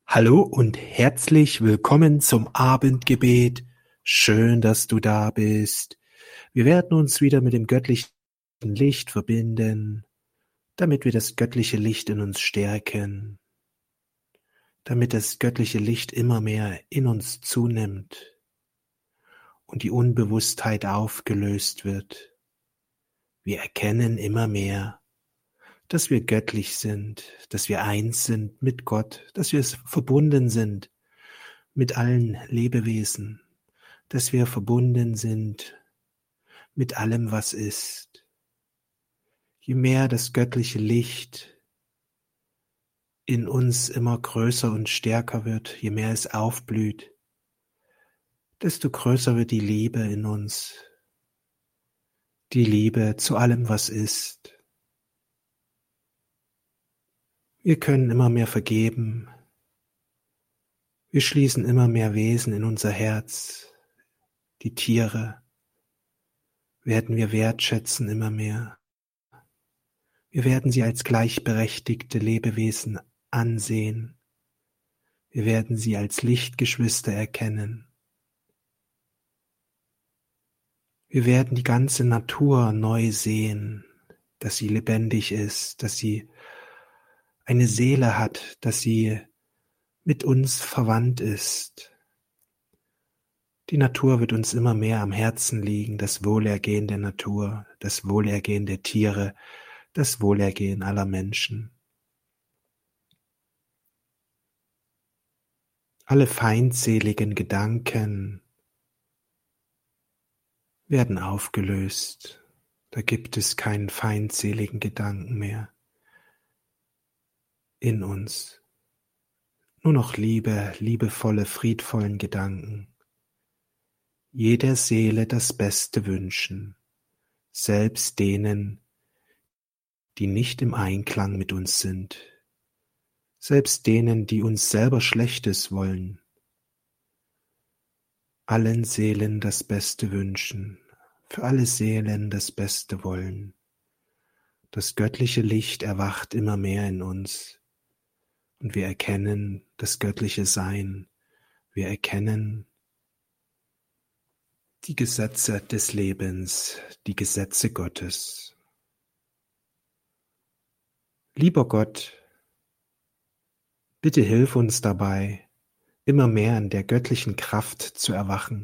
Hallo und herzlich willkommen zum Abendgebet. Schön, dass du da bist. Wir werden uns wieder mit dem göttlichen Licht verbinden, damit wir das göttliche Licht in uns stärken, damit das göttliche Licht immer mehr in uns zunimmt und die Unbewusstheit aufgelöst wird. Wir erkennen immer mehr, dass wir göttlich sind, dass wir eins sind mit Gott, dass wir verbunden sind mit allen Lebewesen, dass wir verbunden sind mit allem, was ist. Je mehr das göttliche Licht in uns immer größer und stärker wird, je mehr es aufblüht, desto größer wird die Liebe in uns, die Liebe zu allem, was ist. Wir können immer mehr vergeben, wir schließen immer mehr Wesen in unser Herz, die Tiere werden wir wertschätzen immer mehr. Wir werden sie als gleichberechtigte Lebewesen ansehen. Wir werden sie als Lichtgeschwister erkennen. Wir werden die ganze Natur neu sehen, dass sie lebendig ist, dass sie eine Seele hat, dass sie mit uns verwandt ist. Die Natur wird uns immer mehr am Herzen liegen, das Wohlergehen der Natur, das Wohlergehen der Tiere, das Wohlergehen aller Menschen. Alle feindseligen Gedanken werden aufgelöst. Da gibt es keinen feindseligen Gedanken mehr in uns. Nur noch Liebe, liebevolle, friedvollen Gedanken. Jeder Seele das Beste wünschen, selbst denen, die nicht im Einklang mit uns sind, selbst denen, die uns selber Schlechtes wollen. Allen Seelen das Beste wünschen, für alle Seelen das Beste wollen. Das göttliche Licht erwacht immer mehr in uns und wir erkennen das göttliche Sein. Wir erkennen die Gesetze des Lebens, die Gesetze Gottes. Lieber Gott, bitte hilf uns dabei, immer mehr in der göttlichen Kraft zu erwachen.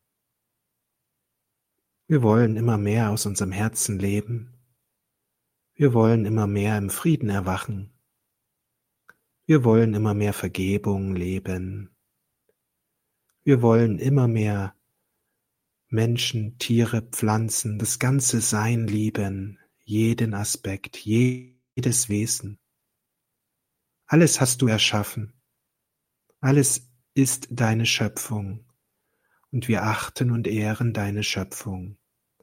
Wir wollen immer mehr aus unserem Herzen leben. Wir wollen immer mehr im Frieden erwachen. Wir wollen immer mehr Vergebung leben. Wir wollen immer mehr Menschen, Tiere, Pflanzen, das ganze Sein lieben, jeden Aspekt, jedes Wesen. Alles hast du erschaffen. Alles ist deine Schöpfung. Und wir achten und ehren deine Schöpfung.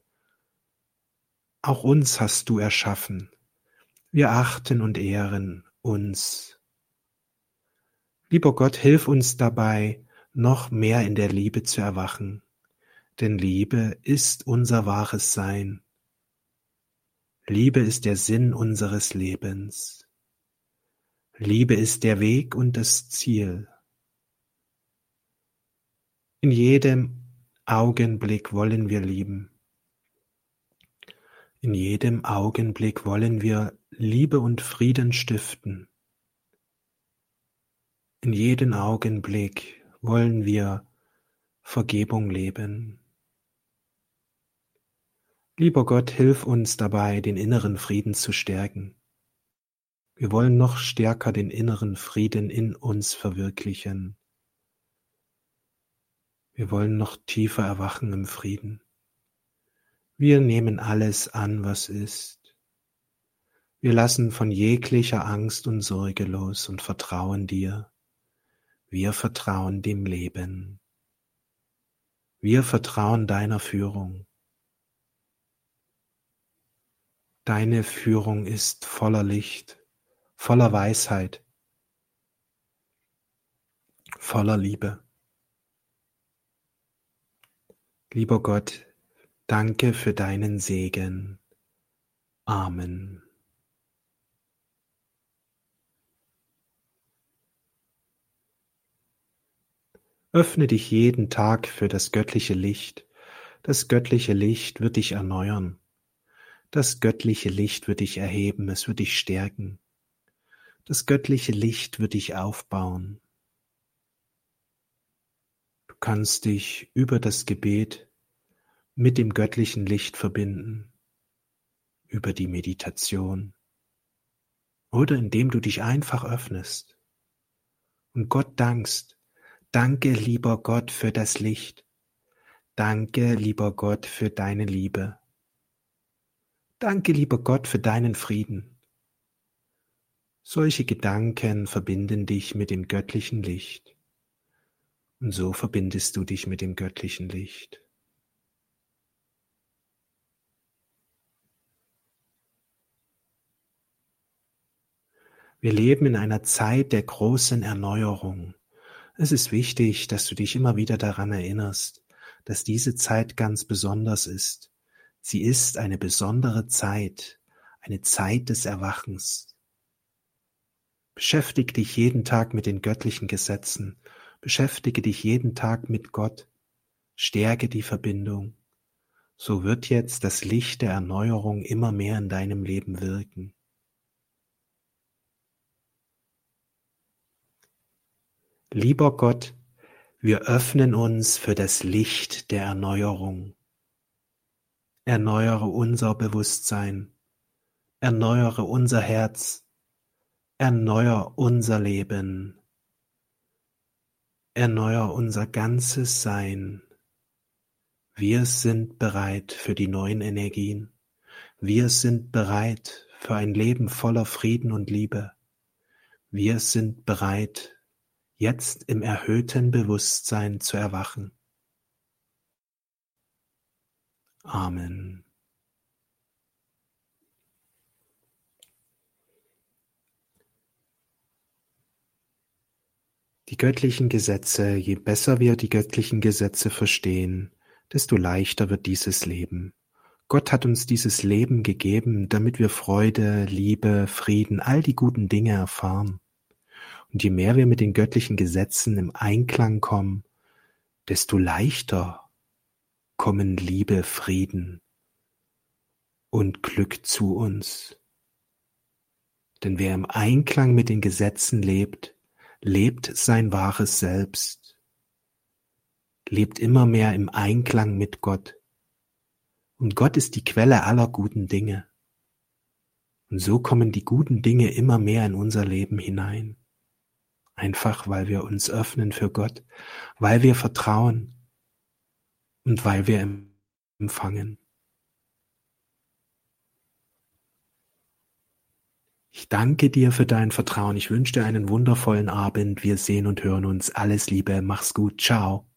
Auch uns hast du erschaffen. Wir achten und ehren uns. Lieber Gott, hilf uns dabei, noch mehr in der Liebe zu erwachen, denn Liebe ist unser wahres Sein. Liebe ist der Sinn unseres Lebens. Liebe ist der Weg und das Ziel. In jedem Augenblick wollen wir lieben. In jedem Augenblick wollen wir Liebe und Frieden stiften. In jedem Augenblick wollen wir Vergebung leben. Lieber Gott, hilf uns dabei, den inneren Frieden zu stärken. Wir wollen noch stärker den inneren Frieden in uns verwirklichen. Wir wollen noch tiefer erwachen im Frieden. Wir nehmen alles an, was ist. Wir lassen von jeglicher Angst und Sorge los und vertrauen dir. Wir vertrauen dem Leben. Wir vertrauen deiner Führung. Deine Führung ist voller Licht, voller Weisheit, voller Liebe. Lieber Gott, danke für deinen Segen. Amen. Öffne dich jeden Tag für das göttliche Licht. Das göttliche Licht wird dich erneuern. Das göttliche Licht wird dich erheben, es wird dich stärken. Das göttliche Licht wird dich aufbauen. Du kannst dich über das Gebet mit dem göttlichen Licht verbinden, über die Meditation oder indem du dich einfach öffnest und Gott dankst. Danke, lieber Gott, für das Licht. Danke, lieber Gott, für deine Liebe. Danke, lieber Gott, für deinen Frieden. Solche Gedanken verbinden dich mit dem göttlichen Licht. Und so verbindest du dich mit dem göttlichen Licht. Wir leben in einer Zeit der großen Erneuerung. Es ist wichtig, dass du dich immer wieder daran erinnerst, dass diese Zeit ganz besonders ist. Sie ist eine besondere Zeit, eine Zeit des Erwachens. Beschäftige dich jeden Tag mit den göttlichen Gesetzen. Beschäftige dich jeden Tag mit Gott. Stärke die Verbindung. So wird jetzt das Licht der Erneuerung immer mehr in deinem Leben wirken. Lieber Gott, wir öffnen uns für das Licht der Erneuerung. Erneuere unser Bewusstsein. Erneuere unser Herz. Erneuere unser Leben. Erneuere unser ganzes Sein. Wir sind bereit für die neuen Energien. Wir sind bereit für ein Leben voller Frieden und Liebe. Wir sind bereit, jetzt im erhöhten Bewusstsein zu erwachen. Amen. Die göttlichen Gesetze, je besser wir die göttlichen Gesetze verstehen, desto leichter wird dieses Leben. Gott hat uns dieses Leben gegeben, damit wir Freude, Liebe, Frieden, all die guten Dinge erfahren. Und je mehr wir mit den göttlichen Gesetzen im Einklang kommen, desto leichter kommen Liebe, Frieden und Glück zu uns. Denn wer im Einklang mit den Gesetzen lebt, lebt sein wahres Selbst, lebt immer mehr im Einklang mit Gott. Und Gott ist die Quelle aller guten Dinge. Und so kommen die guten Dinge immer mehr in unser Leben hinein. Einfach weil wir uns öffnen für Gott, weil wir vertrauen und weil wir empfangen. Ich danke dir für dein Vertrauen. Ich wünsche dir einen wundervollen Abend. Wir sehen und hören uns. Alles Liebe. Mach's gut. Ciao.